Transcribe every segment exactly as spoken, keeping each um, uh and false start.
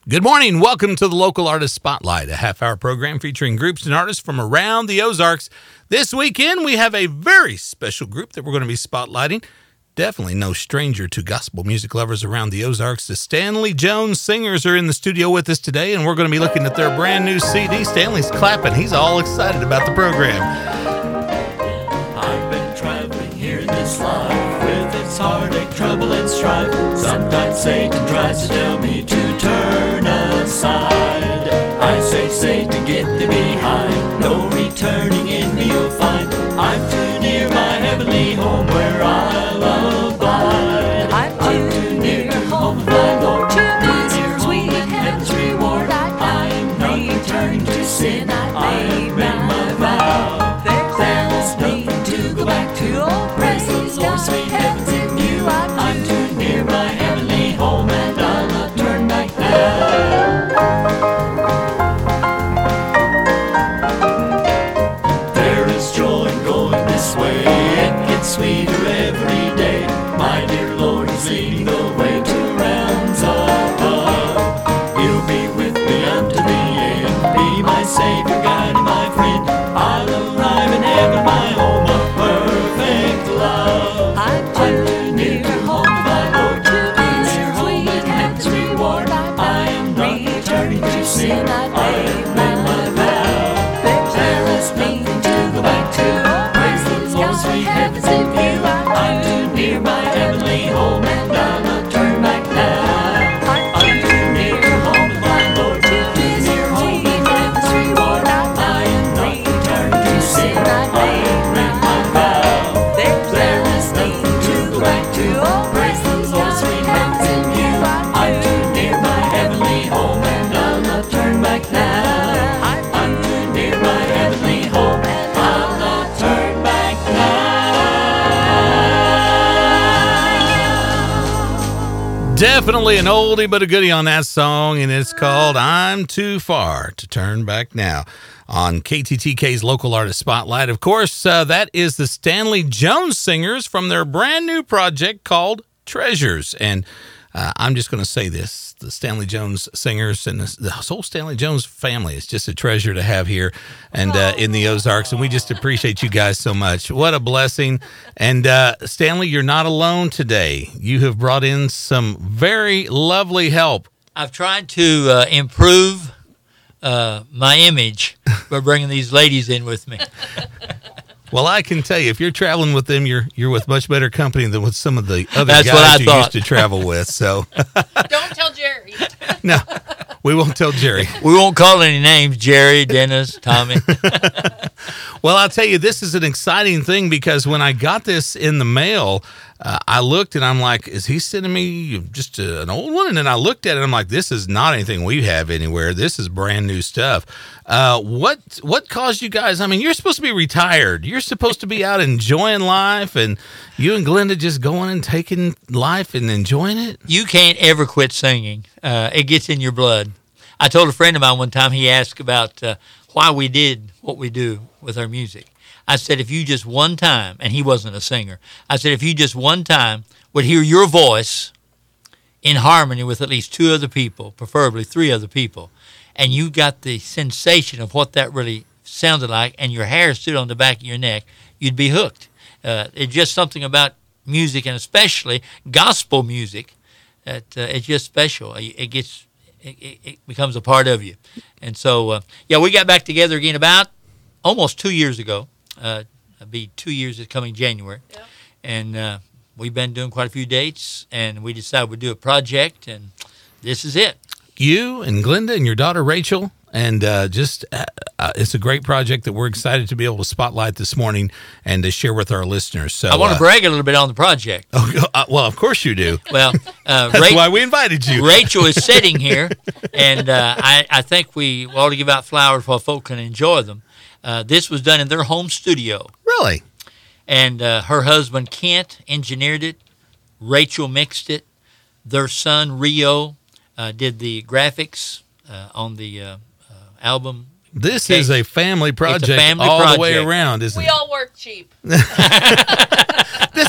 Good morning. Welcome to the Local Artist Spotlight, a half-hour program featuring groups and artists from around the Ozarks. This weekend, we have a very special group that we're going to be spotlighting. Definitely no stranger to gospel music lovers around the Ozarks. The Stanley Jones Singers are in the studio with us today, and we're going to be looking at their brand new C D. Stanley's clapping. He's all excited about the program. I've been traveling here in this life with its heartache, trouble, and strife. Sometimes Satan tries to tell me to turn aside. I say, Satan, get thee behind. No returning in me you'll find. I'm too near my heavenly home where I'll abide. I'm too near to home of my Lord, too near home and heaven's reward. I am not returning to sin. I have made my vow. There is nothing to go back to. Praise the Lord, sweet heavens in you. I'm too near my heavenly home and I'll not turn back now. There is joy in going this way. It gets sweeter every day. My dear Lord is leading the way to realms above. He'll be with me unto the end. Be my Savior, guide, and my friend. I'll arrive in heaven, my home of perfect love. I'm too near to home, my Lord, too near home and heaven's reward. I am not returning to sin. I have made my vow. There is nothing to go back to. Praise the Lord, sweet heavens in view. I'm too near my heavenly home and I'll not turn back now. I'm too near to home, my Lord, too near home and heaven's reward. I am not returning to sin. I have made my vow. There is nothing to go back to. Praise the Lord, sweet heavens in view. I'm too near my heavenly home and I'll not turn back now. I'm too near my heavenly home and I'll not turn back now. Definitely an oldie but a goodie on that song, and it's called I'm Too Far to Turn Back Now on K T T K's Local Artist Spotlight. Of course, uh, that is the Stanley Jones Singers from their brand new project called Treasures. And uh, I'm just going to say this, the Stanley Jones Singers and the, the whole Stanley Jones family is just a treasure to have here and uh, in the Ozarks, and we just appreciate you guys so much. What a blessing. And uh, Stanley, you're not alone today. You have brought in some very lovely help. I've tried to uh, improve uh, my image by bringing these ladies in with me. Well, I can tell you, if you're traveling with them, you're you're with much better company than with some of the other That's what guys I you thought. used to travel with. So, Don't tell Jerry. no, we won't tell Jerry. We won't call any names, Jerry, Dennis, Tommy. Well, I'll tell you, this is an exciting thing because when I got this in the mail, uh, I looked and I'm like, is he sending me just a, an old one? And then I looked at it and I'm like, this is not anything we have anywhere. This is brand new stuff. Uh, what what caused you guys? I mean, you're supposed to be retired. You're supposed to be out enjoying life, and you and Glenda just going and taking life and enjoying it? You can't ever quit singing. Uh, it gets in your blood. I told a friend of mine one time, he asked about uh, why we did what we do with our music. I said, if you just one time, and he wasn't a singer, I said, if you just one time would hear your voice in harmony with at least two other people, preferably three other people, and you got the sensation of what that really sounded like, and your hair stood on the back of your neck, you'd be hooked. Uh, it's just something about music, and especially gospel music, that uh, it's just special. It gets, it, it, it becomes a part of you. And so, uh, yeah, we got back together again about almost two years ago. Uh, it'll be two years this coming January. Yeah. And uh, we've been doing quite a few dates, and we decided we'd do a project, and this is it. You and Glenda and your daughter Rachel, and uh, just uh, uh, it's a great project that we're excited to be able to spotlight this morning and to share with our listeners. So I want to uh, brag a little bit on the project. Oh, uh, well, of course you do. Well, uh, That's Ra- why we invited you. Rachel is sitting here, and uh, I, I think we ought to give out flowers while folk can enjoy them. Uh, this was done in their home studio, Really? and uh, her husband Kent engineered it. Rachel mixed it. Their son Rio uh, did the graphics uh, on the uh, uh, album. This Okay. is a family project family all project. the way around, isn't We it? all work cheap. This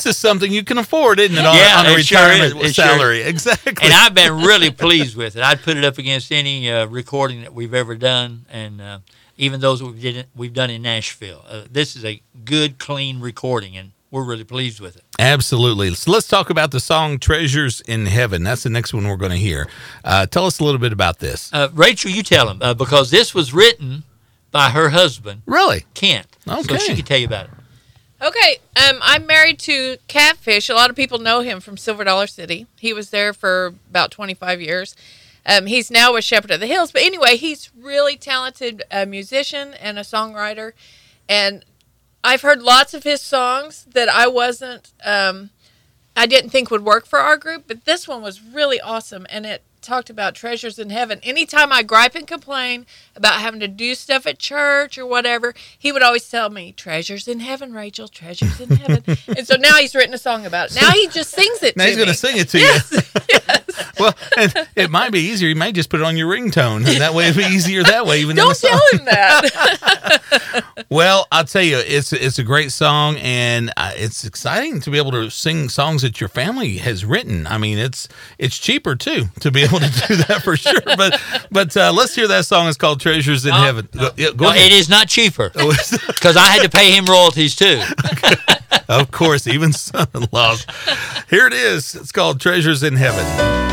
this is something you can afford, isn't it? On, Yeah, on a it sure retirement is. It sure salary, exactly. And I've been really pleased with it. I'd put it up against any uh, recording that we've ever done, and uh, even those that we did, we've done in Nashville. Uh, this is a good, clean recording, and we're really pleased with it. Absolutely. So let's talk about the song "Treasures in Heaven." That's the next one we're going to hear. Uh, tell us a little bit about this. Uh, Rachel, you tell them, uh, because this was written by her husband, Really? Kent. Okay. So she can tell you about it. Okay, um, I'm married to Catfish. A lot of people know him from Silver Dollar City. He was there for about twenty-five years. Um, he's now with Shepherd of the Hills. But anyway, he's really talented uh, musician and a songwriter. And I've heard lots of his songs that I wasn't, um, I didn't think would work for our group. But this one was really awesome. And it talked about treasures in heaven. Anytime I gripe and complain about having to do stuff at church or whatever, he would always tell me, treasures in heaven, Rachel, treasures in heaven. And so now he's written a song about it. Now he just sings it Now to he's going to me. sing it to Yes, you. yes. Well, and it might be easier. You may just put it on your ringtone, and that way it'll be easier that way. Even than Don't the song. tell him that. Well, I'll tell you, it's it's a great song, and uh, it's exciting to be able to sing songs that your family has written. I mean, it's it's cheaper too to be able to do that for sure. But but uh, let's hear that song. It's called "Treasures in No, Heaven." Go, yeah, go No, ahead. it is not cheaper, because I had to pay him royalties too. Of course, even son-in-laws. Here it is. It's called "Treasures in Heaven."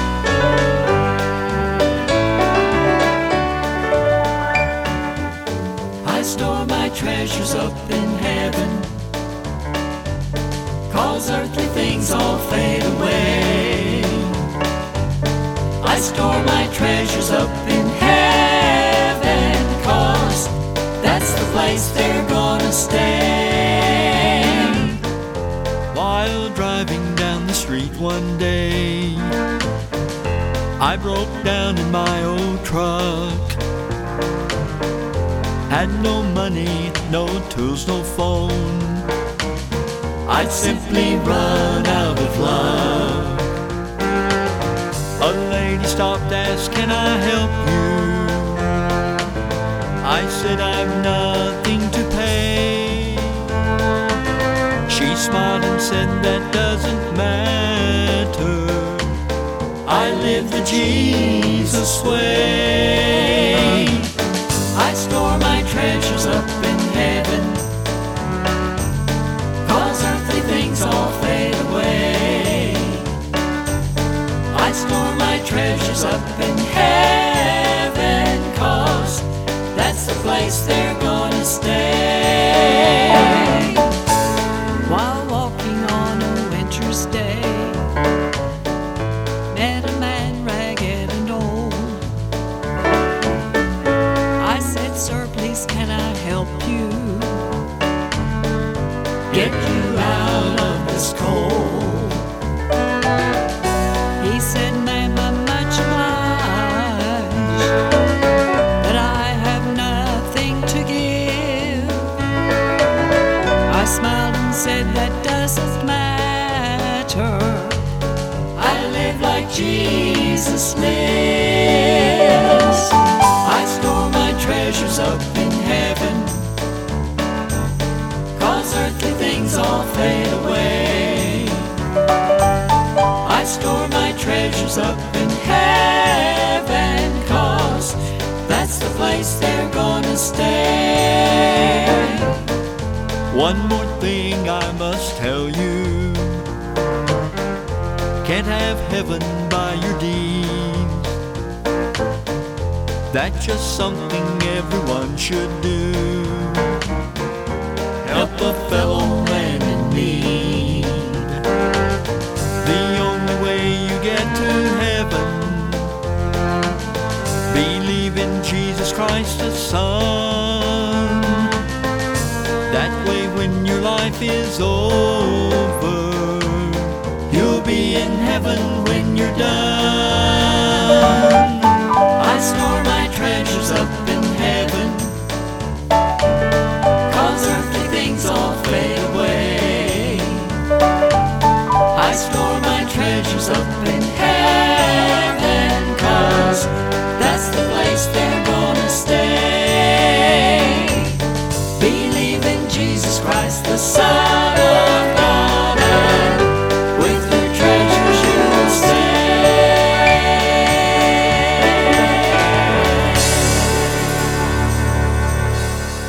I store my treasures up in heaven, 'cause earthly things all fade away. I store my treasures up in heaven, 'cause that's the place they're gonna stay. While driving down the street one day, I broke down in my old truck. Had no money, no tools, no phone. I'd simply run out of luck. A lady stopped, asked, "Can I help you?" I said, "I've nothing to pay." She smiled and said, "That doesn't matter. I live the Jesus way." I store my treasures up in heaven, 'cause earthly things all fade away. I store my treasures up in heaven, 'cause that's the place they're gonna stay. While walking on a winter's day, met a man ragged and old. I said, "Sir, please can I help you get you out of this cold?" He said, "Ma'am, I'm much obliged, but I have nothing to give." I smiled and said, "That doesn't matter. I live like Jesus lives." I store my treasures up in heaven, 'cause earthly things all fade away. I store my treasures up in heaven, 'cause that's the place they're gonna stay. One more thing I must tell you: can't have heaven by your deeds. That's just something everyone should do. Help a fellow man in need. The only way you get to heaven, believe in Jesus Christ the Son. That way when your life is over, you'll be in heaven when you're done. I store my treasures up in heaven, 'cause earthly things all fade away. I store my treasures up in heaven, 'cause that's the place they're gonna stay. Believe in Jesus Christ, the Son of God.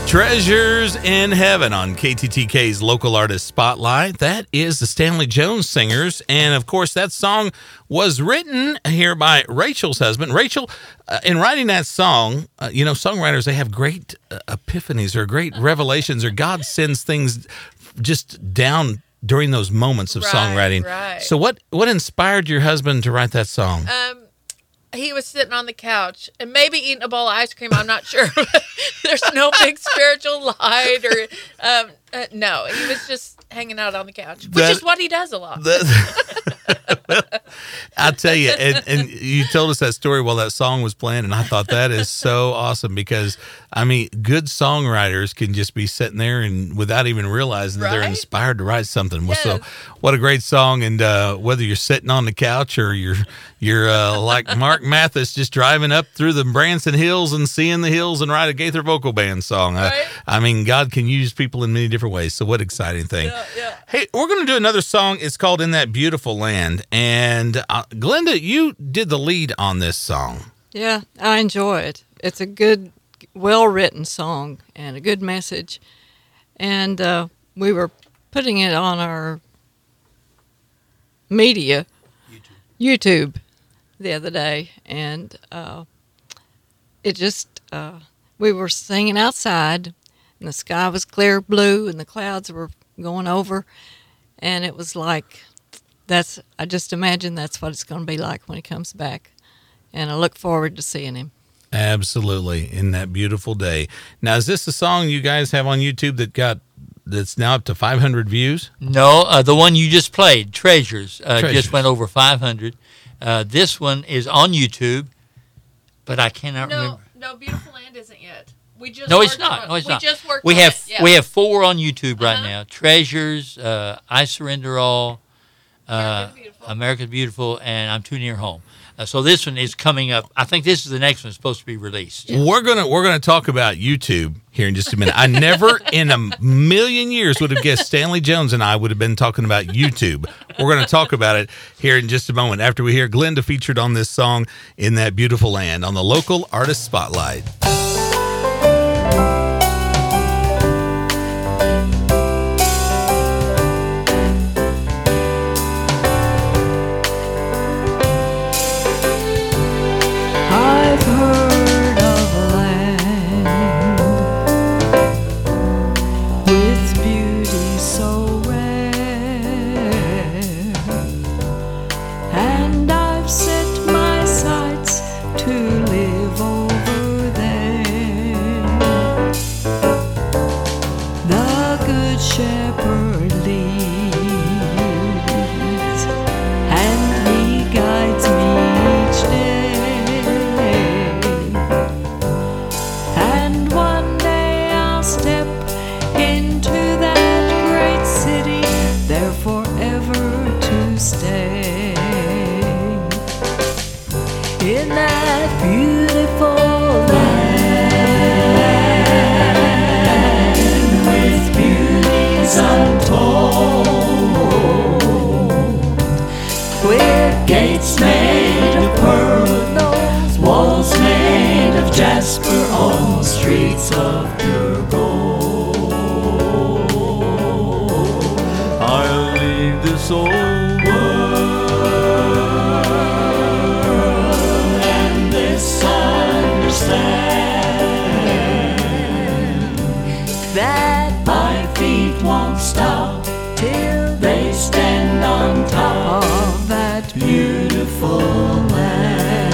Treasures in Heaven on K T T K's Local Artist Spotlight. That is the Stanley Jones Singers. And of course, that song was written here by Rachel's husband. Rachel, uh, in writing that song, uh, you know, songwriters, they have great uh, epiphanies or great revelations, or God sends things just down during those moments of Right, songwriting. right. So what, what inspired your husband to write that song? Um, he was sitting on the couch and maybe eating a bowl of ice cream. I'm not sure. There's no big spiritual light or um, uh, no. He was just hanging out on the couch, which That- is what he does a lot. That- I tell you, and, and you told us that story while that song was playing, and I thought that is so awesome because, I mean, good songwriters can just be sitting there and without even realizing that they're Right? inspired to write something. Well, So, Yes. what a great song! And uh, whether you're sitting on the couch or you're you're uh, like Mark Mathis, just driving up through the Branson Hills and seeing the hills and write a Gaither Vocal Band song. Uh, Right. I mean, God can use people in many different ways. So, what exciting thing! Yeah, yeah. Hey, we're going to do another song. It's called In That Beautiful Land. And uh, Glenda, you did the lead on this song. Yeah, I enjoy it. It's a good, well-written song and a good message. And uh, we were putting it on our media, YouTube, YouTube the other day. And uh, it just, uh, we were singing outside, and the sky was clear blue, and the clouds were going over. And it was like, that's, I just imagine that's what it's going to be like when he comes back. And I look forward to seeing him. Absolutely. In That Beautiful Day. Now, is this a song you guys have on YouTube that got, that's now up to five hundred views? No, uh, the one you just played, Treasures, uh, Treasures. just went over five hundred. Uh, this one is on YouTube, but I cannot No, remember. no, Beautiful Land isn't yet. We just No, it's worked not. on- No, it's we not. just worked we on have it, yeah. we have four on YouTube right Uh-huh. now. Treasures, uh, I Surrender All, uh, American Beautiful. America's Beautiful, and I'm Too Near Home. Uh, so this one is coming up. I think this is the next one supposed to be released. We're gonna we're gonna talk about YouTube here in just a minute. I never in a million years would have guessed Stanley Jones and I would have been talking about YouTube. We're gonna talk about it here in just a moment after we hear Glenda featured on this song In That Beautiful Land on the Local Artist Spotlight. I've heard of a land with beauty so rare, and I've set my sights to live over there. The Good Shepherd leads, and he guides me each day. And one day I'll step into that great city, there forever to stay. In that beautiful land with beauties untold, with gates made of pearl, walls made of jasper, all streets of pure gold. I'll leave this old world and this understand that my feet won't stop till they stand on top of that beautiful land.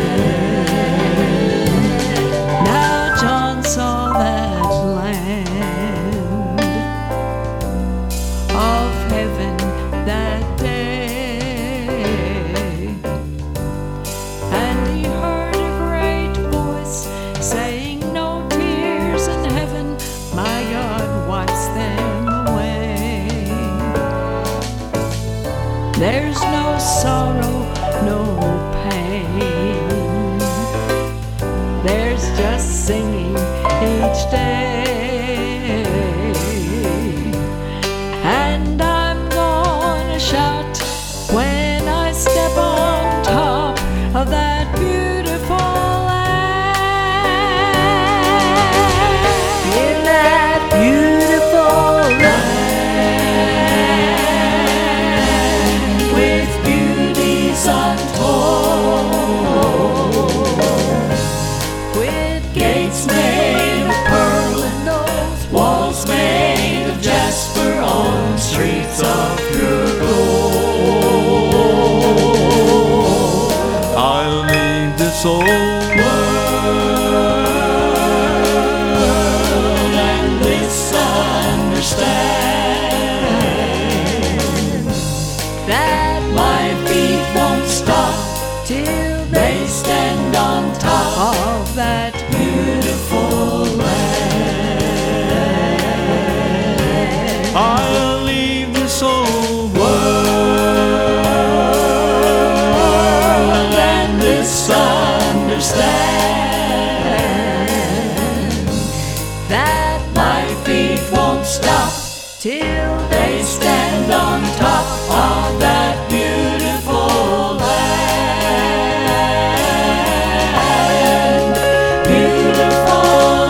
Now John saw that land of heaven that day, and he heard a great voice saying, "No tears in heaven, my God wipes them away." There's no sorrow, no pain. There's just singing each day. And I'm gonna shout when I step on top of that beautiful land. In of that beautiful land. I'll leave this old world and misunderstand that my feet won't stop till they stand on top of that beautiful land. Beautiful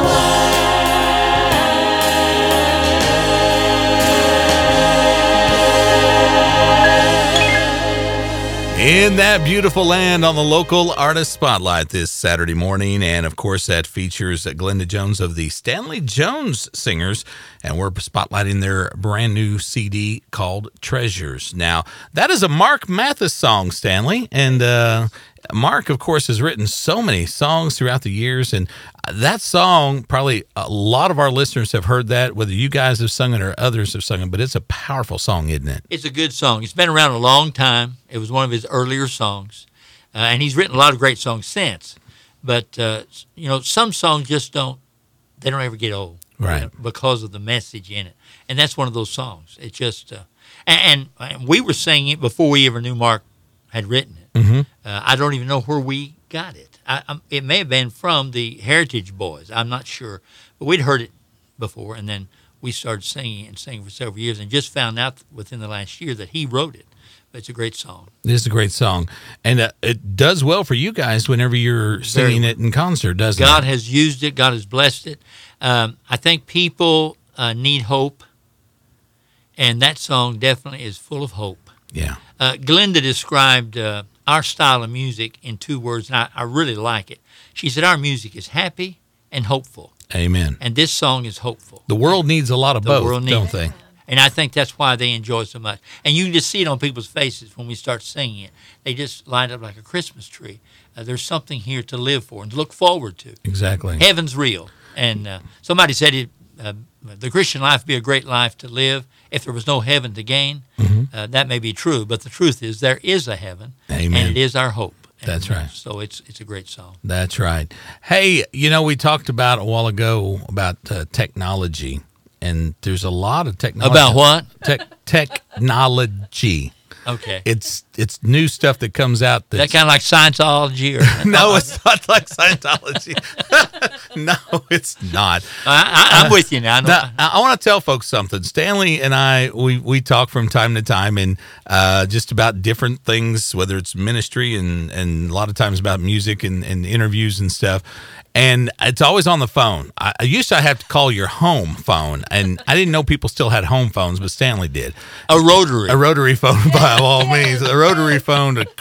land. In that beautiful land on the local artist spotlight this Saturday morning. And of course, that features Glenda Jones of the Stanley Jones Singers. And we're spotlighting their brand new C D called Treasures. Now, that is a Mark Mathis song, Stanley. And uh, Mark, of course, has written so many songs throughout the years. And that song, probably a lot of our listeners have heard that, whether you guys have sung it or others have sung it. But it's a powerful song, isn't it? It's a good song. It's been around a long time. It was one of his earlier songs. Uh, and he's written a lot of great songs since. But, uh, you know, some songs just don't, they don't ever get old. Right. You know, because of the message in it. And that's one of those songs. It just, uh, and, and, and we were singing it before we ever knew Mark had written it. Mm-hmm. Uh, I don't even know where we got it. I, I, it may have been from the Heritage Boys. I'm not sure. But we'd heard it before, and then we started singing it and singing for several years and just found out within the last year that he wrote it. But it's a great song. It is a great song. And uh, it does well for you guys whenever you're singing well. it in concert, doesn't God it? has used it. God has blessed it. Um, I think people uh, need hope, and that song definitely is full of hope. Yeah. Uh, Glenda described uh, our style of music in two words, and I, I really like it. She said our music is happy and hopeful, Amen. and this song is hopeful. The world needs a lot of The both, world needs don't it. they? And I think that's why they enjoy it so much. And you can just see it on people's faces when we start singing it. They just light up like a Christmas tree. Uh, there's something here to live for and to look forward to. Exactly. Heaven's real. And uh, somebody said it, uh, the Christian life would be a great life to live if there was no heaven to gain. Mm-hmm. Uh, that may be true, but the truth is there is a heaven, Amen. and it is our hope. And, That's right. uh, so it's it's a great song. That's right. Hey, you know, we talked about a while ago about uh, technology, and there's a lot of technology. About what? Tech technology. Okay. It's it's new stuff that comes out. That That's, kind of like Scientology? Or no, it's not like Scientology. No, it's not. I, I, I'm with you now. I know- Now, I, I want to tell folks something. Stanley and I, we, we talk from time to time and uh, just about different things, whether it's ministry and, and a lot of times about music and, and interviews and stuff. And it's always on the phone. I, I used to have to call your home phone, and I didn't know people still had home phones, but Stanley did. a rotary. A rotary phone, by all means. A rotary phone to.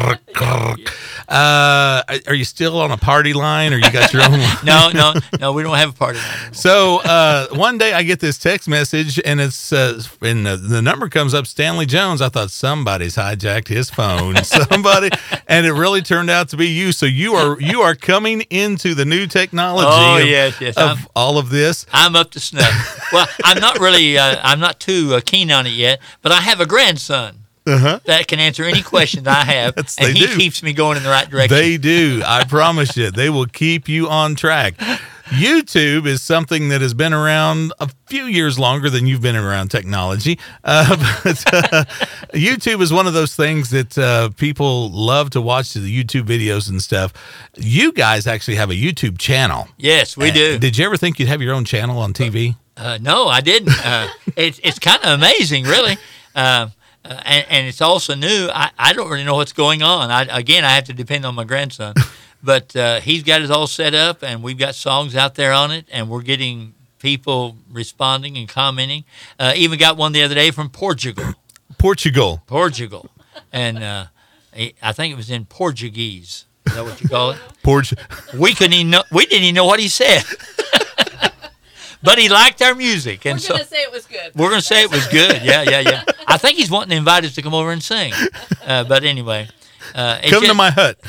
Uh, are you still on a party line, or you got your own line? no, no, no. We don't have a party line anymore. So uh, one day I get this text message, and it's uh, and the, the number comes up Stanley Jones. I thought somebody's hijacked his phone, somebody, and it really turned out to be you. So you are you are coming into the new technology. Oh, of, yes, yes. of I'm- all of this. I'm up to snuff. Well, I'm not really, uh, I'm not too uh, keen on it yet, but I have a grandson Uh-huh. that can answer any question I have, Yes, and they he do. keeps me going in the right direction. They do. I promise you, they will keep you on track. YouTube is something that has been around a few years longer than you've been around technology. Uh, but uh, YouTube is one of those things that uh, people love to watch the YouTube videos and stuff. You guys actually have a YouTube channel. yes, we Uh, do. Did you ever think you'd have your own channel on T V? Uh, no, I didn't. Uh, it's it's kind of amazing, really. Uh, uh, and, and it's also new. I, I don't really know what's going on. I, again, I have to depend on my grandson. But uh, he's got it all set up, and we've got songs out there on it, and we're getting people responding and commenting. Uh, even got one the other day from Portugal. Portugal. Portugal. And uh, he- I think it was in Portuguese. Is that what you call it? Port- We couldn't even know, we didn't even know what he said. But he liked our music, and We're so gonna say it was good. we're gonna say it was good. Yeah, yeah, yeah. I think he's wanting to invite us to come over and sing. Uh, but anyway, uh, it Come to just- my hut.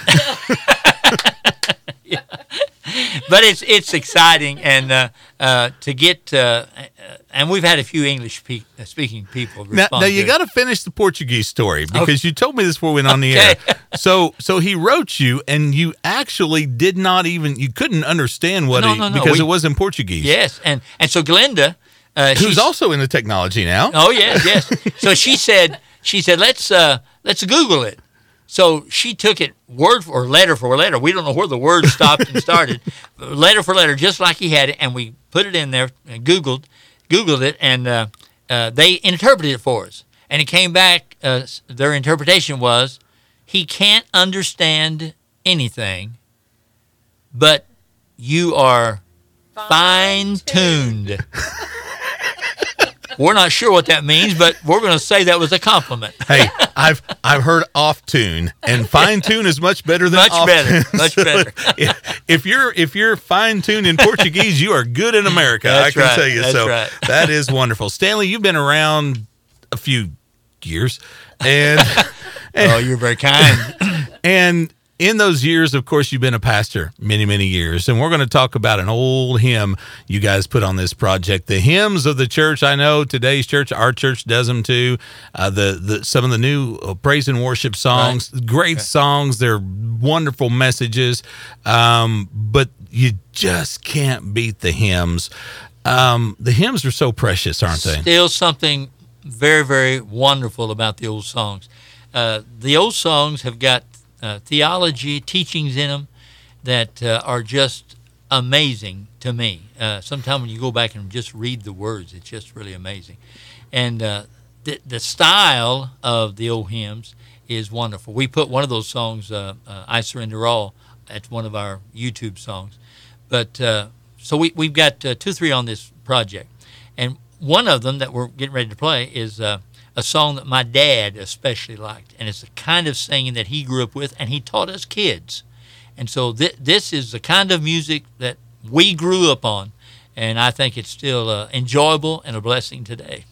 but it's it's exciting, and uh, uh, to get uh, uh, and we've had a few English pe- uh, speaking people Now, respond. now you to got to finish the Portuguese story because you told me this before we went on the Okay. air. so so he wrote you, and you actually did not even you couldn't understand what No, he no, no. because We- it was in Portuguese. Yes, and and so Glenda, uh, Who's she's- also in the technology now. Oh yes, yes. So she said, she said, let's uh, let's Google it. So she took it word for or letter for letter. We don't know where the word stopped and started. Letter for letter, just like he had it, and we put it in there and Googled, Googled it, and uh, uh, they interpreted it for us. And it came back. Uh, their interpretation was, he can't understand anything, but you are fine tuned. We're not sure what that means, but we're going to say that was a compliment. Hey, I've I've heard off tune, and fine tune is much better than Much off better, tune. much better. If, if you're if you're fine tuned in Portuguese, you are good in America. That's I can right, tell you. that's So right. that is wonderful. Stanley, you've been around a few years, and Oh, you're very kind. and in those years, of course, you've been a pastor many, many years. And we're going to talk about an old hymn you guys put on this project. The hymns of the church. I know today's church, our church does them too. Uh, the, the Some of the new uh, praise and worship songs, Right. great Okay. songs. They're wonderful messages. Um, but you just can't beat the hymns. Um, the hymns are so precious, aren't they? Still something very, very wonderful about the old songs. Uh, the old songs have got uh, theology, teachings in them that uh, are just amazing to me. Uh, Sometimes when you go back and just read the words, it's just really amazing. And uh, the, the style of the old hymns is wonderful. We put one of those songs, uh, uh, I Surrender All, at one of our YouTube songs. But uh, so we, we've got uh, two, three on this project. And one of them that we're getting ready to play is uh, a song that my dad especially liked. And it's the kind of singing that he grew up with, and he taught us kids. And so th- this is the kind of music that we grew up on. And I think it's still uh, enjoyable and a blessing today.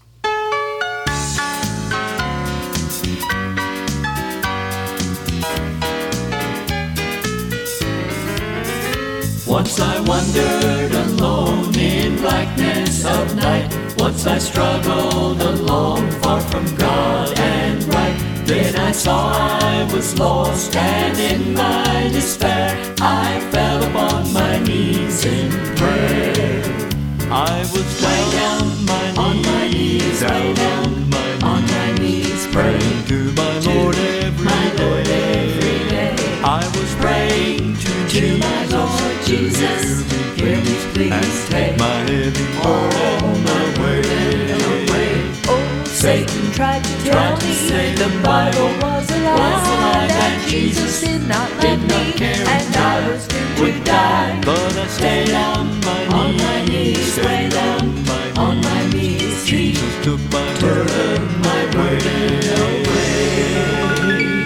Once I wandered alone in blackness of night. Once I struggled alone, far from God and right. Then I saw I was lost, and in my despair I fell upon my knees in prayer. I was down on my knees, on my knees, down on my knees, on my knees, praying to my Lord every my Lord day. Every day. I was praying to, to Jesus, my Lord Jesus, hear me please, and take my heavy burden away. away. Oh, Satan tried to tell Tried to me say the the Bible Bible was a lie, was a lie, that that Jesus Jesus did not love did not me, care and and I I was doomed would to die. But I stayed on my knees, On my knees, stayed prayed on my knees. on my knees. Jesus took my burden, my burden away.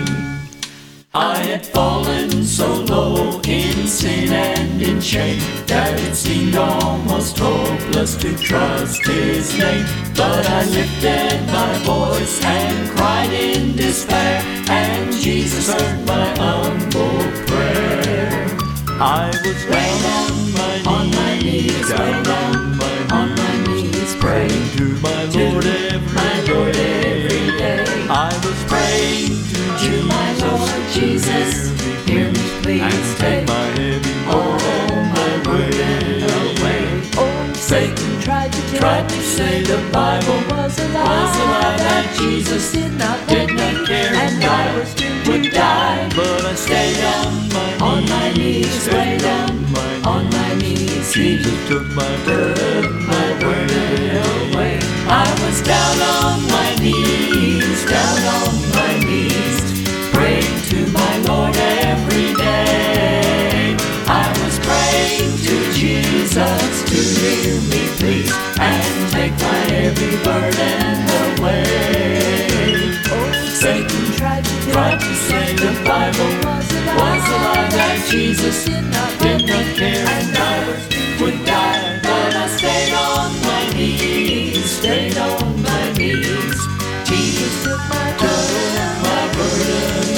I had fallen so low in sin and in shame that it seemed almost hopeless to trust His name. But I lifted my voice and cried in despair, and Jesus heard my humble prayer. I was down on my knees, on my knees, down on my knees, on my knees, praying to my Lord every my Lord every day. I was praying to, to my Lord Jesus, hear me please, and take my heavy oh my burden away. Oh, Satan tried to tell Tried to me say the Bible was a lie, was a lie, that Jesus did not love did me, not care and and I I was doomed would to die. But I stayed on my knees, On my knees, stayed prayed on my knees. On my knees, Jesus took my burden, my burden away. I was down on my knees, down on my knees, praying to my Lord every day. I was praying to Jesus to hear me please, and take my heavy burden away. oh, Satan tried to tell tried me to say the Bible was a lie, was a lie, that Jesus did not did love not me, care and I was doomed to would die. But I stayed on my knees, stayed on my knees. Jesus took my took my burden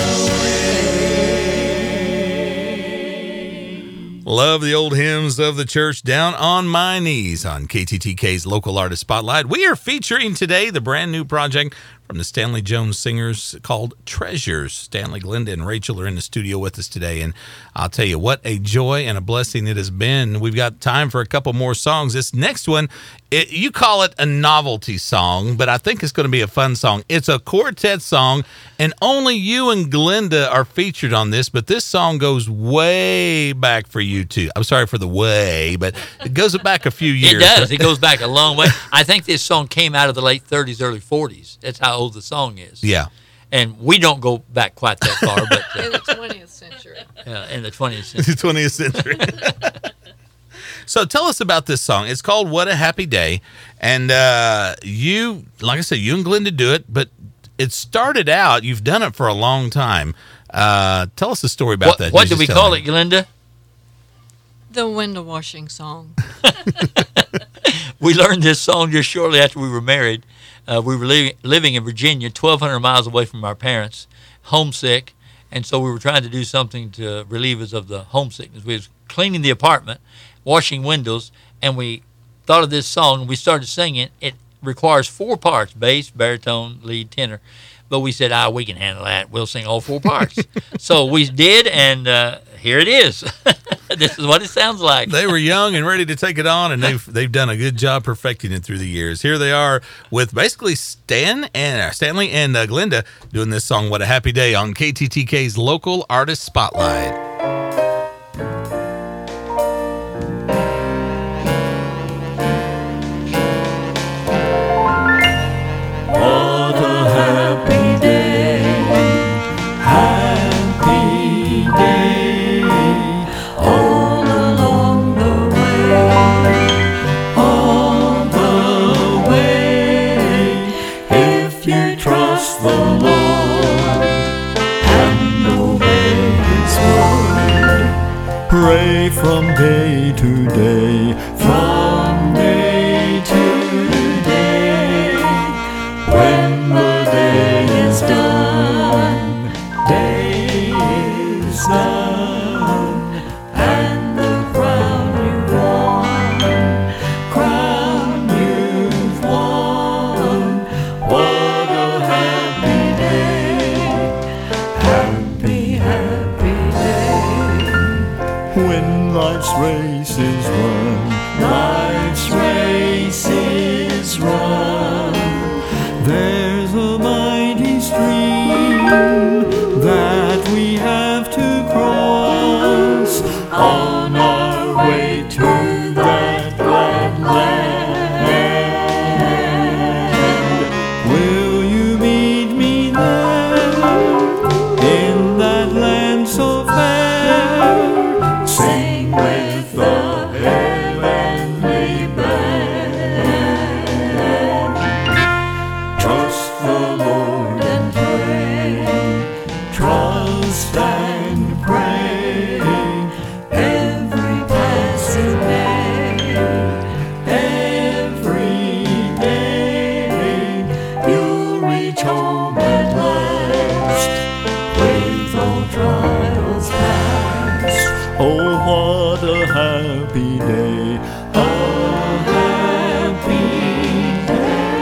away. Love the old hymns of the church, Down on My Knees, on K T T K's Local Artist Spotlight. We are featuring today the brand new project from the Stanley Jones Singers called Treasures. Stanley, Glenda, and Rachel are in the studio with us today, and I'll tell you what a joy and a blessing it has been. We've got time for a couple more songs. This next one, it, you call it a novelty song, but I think it's going to be a fun song. It's a quartet song, and only you and Glenda are featured on this, but this song goes way back for you two. I'm sorry for the way, but it goes back a few years. It does. It goes back a long way. I think this song came out of the late thirties, early forties. That's how old the song is. Yeah. And we don't go back quite that far, but In uh, the twentieth century. uh, in the twentieth century. The twentieth century. So tell us about this song. It's called What a Happy Day. And uh, you, like I said, you and Glenda do it, but it started out, you've done it for a long time. Uh, tell us the story about What, that. what You do we just call tell it, me. Glenda? The window washing song. We learned this song just shortly after we were married. Uh, we were li- living in Virginia, twelve hundred miles away from our parents, homesick, and so we were trying to do something to relieve us of the homesickness. We was cleaning the apartment, washing windows, and we thought of this song, and we started singing. It requires four parts, bass, baritone, lead, tenor. But we said, ah, we can handle that. We'll sing all four parts. So we did, and uh, here it is. This is what it sounds like. They were young and ready to take it on, and they've they've done a good job perfecting it through the years. Here they are with basically Stan and uh, Stanley and uh, Glenda doing this song "What a Happy Day" on K T T K's Local Artist Spotlight. What a happy day, happy day, all along the way, all the way. If you trust the Lord and obey His word, pray from day to day, from day to day. When the day is done, day is done, and the crown you've won, crown you've won. What a happy day, happy, happy day. When life's race is run, life's race is run. There's a mighty stream that we have to cross on our way to that glad land. Will you meet me there in that land so fair? Sing with the heavenly band. Trust the Lord and pray. Trust and pray. Every passing day, every day, you'll reach home at last with all trials past. Oh, what a happy day, a happy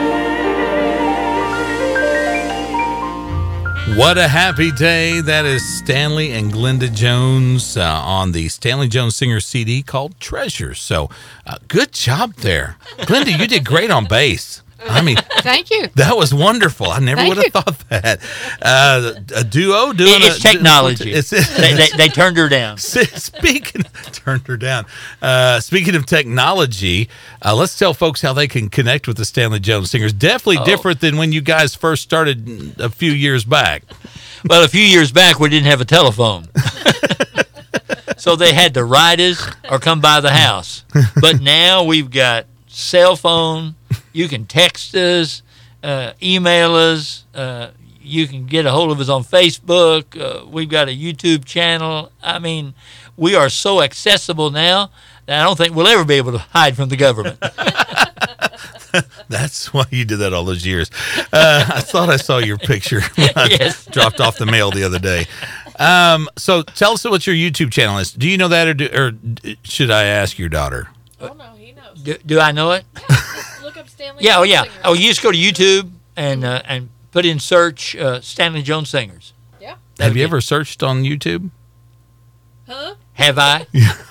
day. What a happy day. That is Stanley and Glenda Jones uh, on the Stanley Jones Singer C D called Treasures. So uh, good job there. Glenda, you did great on bass. I mean, Thank you. that was wonderful. I never Thank would have you. thought that. Uh, a duo doing It's a, technology. It's, they, they, they turned her down. Speaking, turned her down. Uh, speaking of technology, uh, let's tell folks how they can connect with the Stanley Jones Singers. Definitely Oh. different than when you guys first started a few years back. Well, a few years back, we didn't have a telephone. So they had to write us or come by the house. But now we've got cell phone. You can text us, uh, email us. Uh, you can get a hold of us on Facebook. Uh, we've got a YouTube channel. I mean, we are so accessible now that I don't think we'll ever be able to hide from the government. That's why you did that all those years. Uh, I thought I saw your picture when I Yes. dropped off the mail the other day. Um, so tell us what your YouTube channel is. Do you know that, or, do, or should I ask your daughter? Oh no, he knows. Do, do I know it? Just look up Stanley. Yeah, oh Jones yeah. Singer. Oh, you just go to YouTube and uh, and put in search uh, Stanley Jones Singers. Yeah. Have you Okay. ever searched on YouTube? Huh? Have I?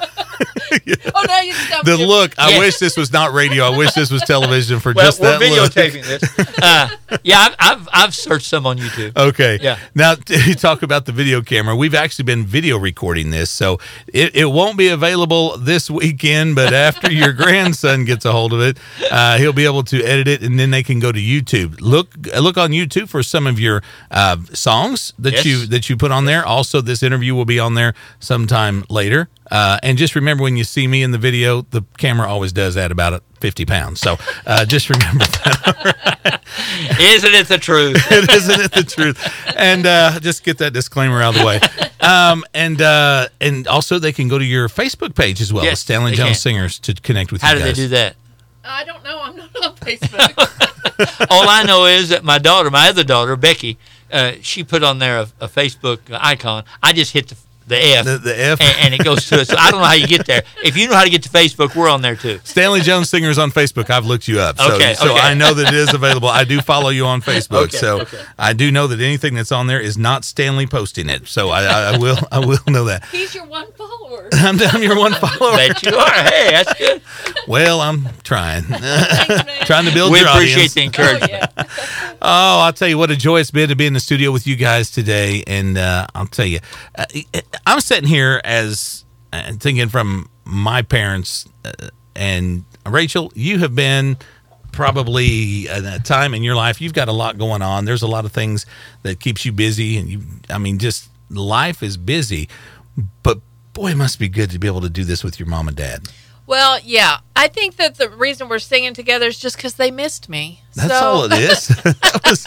Oh, now you stumped The me. look, I Yeah. wish this was not radio. I wish this was television for Well, just we're that look. videotaping this. Uh, yeah, I've, I've I've searched some on YouTube. Okay. Yeah. Now, you talk about the video camera. We've actually been video recording this, so it, it won't be available this weekend, but after your grandson gets a hold of it, uh, he'll be able to edit it, and then they can go to YouTube. Look look on YouTube for some of your uh, songs that Yes. you that you put on there. Also, this interview will be on there sometime later. Uh, and just remember, when you see me in the video, the camera always does add about fifty pounds. So uh, just remember that. Isn't it the truth? It isn't it the truth? And uh, just get that disclaimer out of the way. Um, and uh, and also they can go to your Facebook page as well, Yes, Stanley they Jones can. Singers, to connect with How you do guys. they do that? I don't know. I'm not on Facebook. All I know is that my daughter, my other daughter, Becky, uh, she put on there a, a Facebook icon. I just hit the, the F, The, the F. and, and it goes to it. So I don't know how you get there. If you know how to get to Facebook, we're on there too. Stanley Jones Singers on Facebook. I've looked you up. So, Okay, so okay. I know that it is available. I do follow you on Facebook. Okay, so okay. I do know that anything that's on there is not Stanley posting it. So I, I, I will I will know that. He's your one follower. I'm, I'm your one follower. Bet you are. Hey, that's good. Well, I'm trying. Thanks, man. trying to build We your appreciate audience. the Oh, encouragement. yeah. Oh, I'll tell you what a joy it's been to be in the studio with you guys today. And uh, I'll tell you, uh, I'm sitting here as uh, thinking from my parents. Uh, and Rachel, you have been probably at a time in your life, you've got a lot going on. There's a lot of things that keeps you busy. And you, I mean, just life is busy. But boy, it must be good to be able to do this with your mom and dad. Well, yeah. I think that the reason we're singing together is just because they missed me. That's so, all it is. That was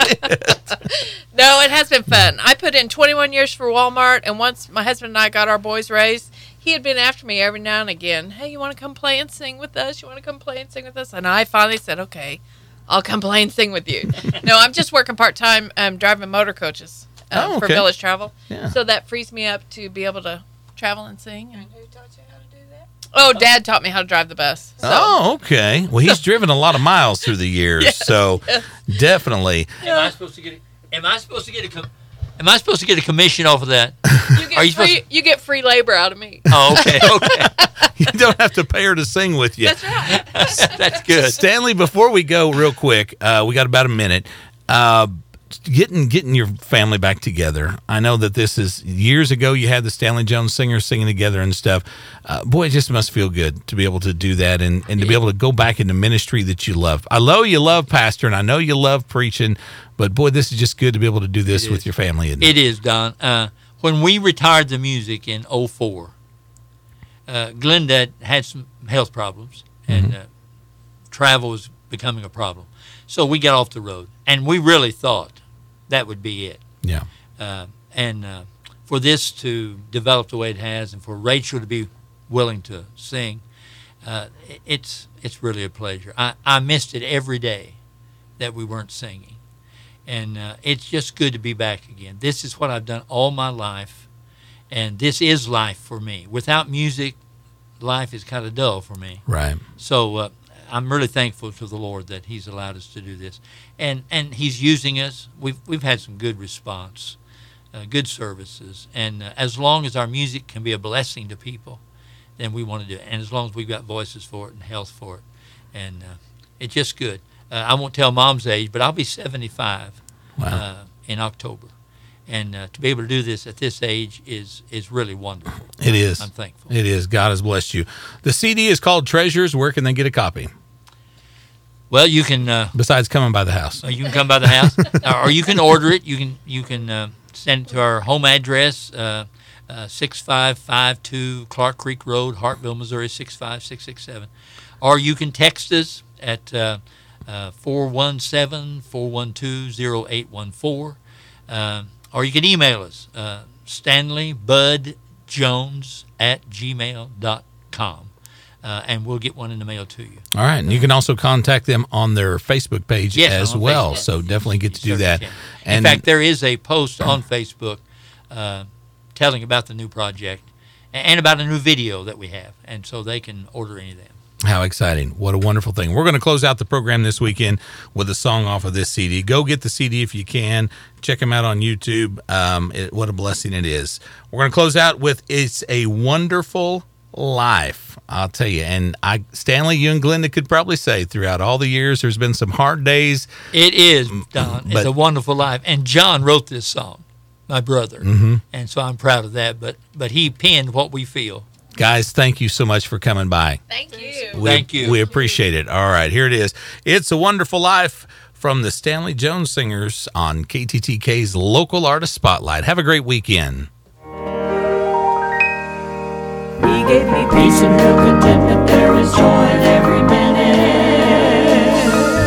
it. No, it has been fun. I put in twenty-one years for Walmart, and once my husband and I got our boys raised, he had been after me every now and again. Hey, you want to come play and sing with us? You want to come play and sing with us? And I finally said, okay, I'll come play and sing with you. No, I'm just working part-time um, driving motor coaches um, Oh, for okay. Village Travel. Yeah. So that frees me up to be able to travel and sing. And who taught you how to do that? Oh, Dad taught me how to drive the bus. So. Oh, okay. Well, he's driven a lot of miles through the years, Yes, so definitely. Am I supposed to get? A, am I supposed to get a? Com- am I supposed to get a commission off of that? You get Are you supposed free. You get free labor out of me. Oh, okay, okay, You don't have to pay her to sing with you. That's right. that's good. Stanley, before we go, real quick, uh, we got about a minute. Uh, getting getting your family back together. I know that this is years ago. You had the Stanley Jones Singers singing together and stuff. Uh, boy, it just must feel good to be able to do that and, and to be able to go back into ministry that you love. I know you love pastor, and I know you love preaching, but boy, this is just good to be able to do this It with is. your family. Isn't it? It is, Don. Uh, when we retired the music in oh four, uh, Glenda had some health problems, and uh, travel was becoming a problem. So we got off the road, and we really thought that would be it. Yeah. Uh, and uh, for this to develop the way it has, and for Rachel to be willing to sing, uh, it's it's really a pleasure. I, I missed it every day that we weren't singing. And uh, it's just good to be back again. This is what I've done all my life, and this is life for me. Without music, life is kind of dull for me. Right. So uh, I'm really thankful to the Lord that He's allowed us to do this, and and He's using us. We've we've had some good response, uh, good services, and uh, as long as our music can be a blessing to people, then we want to do it. And as long as we've got voices for it and health for it, and uh, it's just good. Uh, I won't tell Mom's age, but I'll be seventy-five Wow. uh, in October, and uh, to be able to do this at this age is is really wonderful. It is. I'm thankful. It is. God has blessed you. The C D is called Treasures. Where can they get a copy? Well, you can. Uh, Besides coming by the house. Uh, you can come by the house, or you can order it. You can you can uh, send it to our home address, uh, uh, six five five two Clark Creek Road, Hartville, Missouri six five six six seven, or you can text us at uh, uh, four one seven, four one two, zero eight one four, uh, or you can email us uh, Stanley Bud Jones at gmail dot com. Uh, and we'll get one in the mail to you. All right. And you can also contact them on their Facebook page Yes, as on well. Facebook. So definitely get to do You that. certainly can. And in fact, there is a post on Facebook uh, telling about the new project and about a new video that we have, and so they can order any of them. How exciting. What a wonderful thing. We're going to close out the program this weekend with a song off of this C D. Go get the C D if you can. Check them out on YouTube. Um, it, what a blessing it is. We're going to close out with It's a Wonderful Life. I'll tell you. And I, Stanley, you and Glenda could probably say throughout all the years there's been some hard days. It is, Don. But- It's a wonderful life. And John wrote this song, my brother. Mm-hmm. And so I'm proud of that. But but he penned what we feel. Guys, thank you so much for coming by. Thank you. We, Thank you. We appreciate it. All right, here it is. It's a Wonderful Life from the Stanley Jones Singers on K T T K's Local Artist Spotlight. Have a great weekend. He gave me peace and real contentment. There is joy in every minute.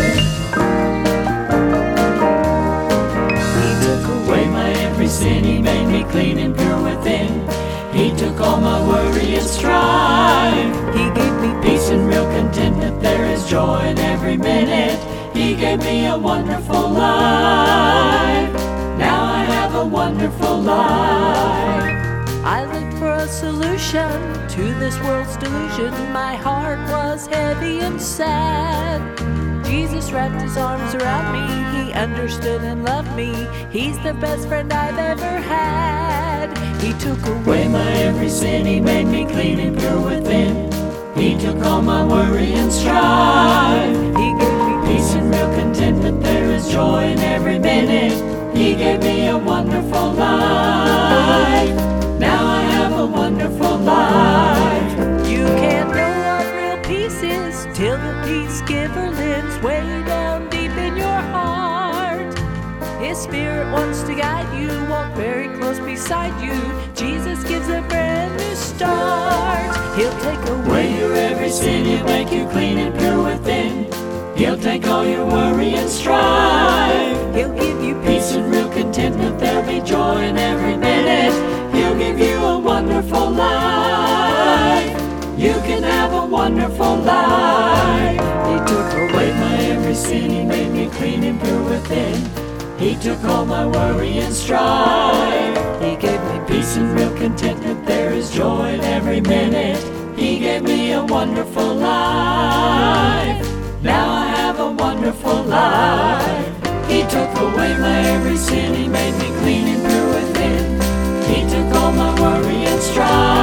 He took away my every sin. He made me clean and pure within. He took all my worry and strife. He gave me peace and real contentment. There is joy in every minute. He gave me a wonderful life. Now I have a wonderful life. I looked for a solution to this world's delusion. My heart was heavy and sad. Jesus wrapped his arms around me. He understood and loved me. He's the best friend I've ever had. He took away Away my every sin, he made me clean and pure within. He took all my worry and strife. He gave me Peace and real contentment, there is joy in every minute. He gave me a wonderful life. Now I have a wonderful life. You can't know what real peace is till the peace giver lives way down deep in your heart. His spirit wants to guide you, walk very close beside you. Jesus gives a brand new start. He'll take Away away your every sin, he'll make you clean and pure within. He'll take all your worry and strife. He'll give you Peace and real contentment, there'll be joy in every minute. He'll give you a wonderful life. You can have a wonderful life. He took away my every sin, he made me clean and pure within. He took all my worry and strife. He gave me peace and real contentment, there is joy in every minute. He gave me a wonderful life. Now I have a wonderful life. He took away my every sin, he made me clean and pure within. He took all my worry and strife.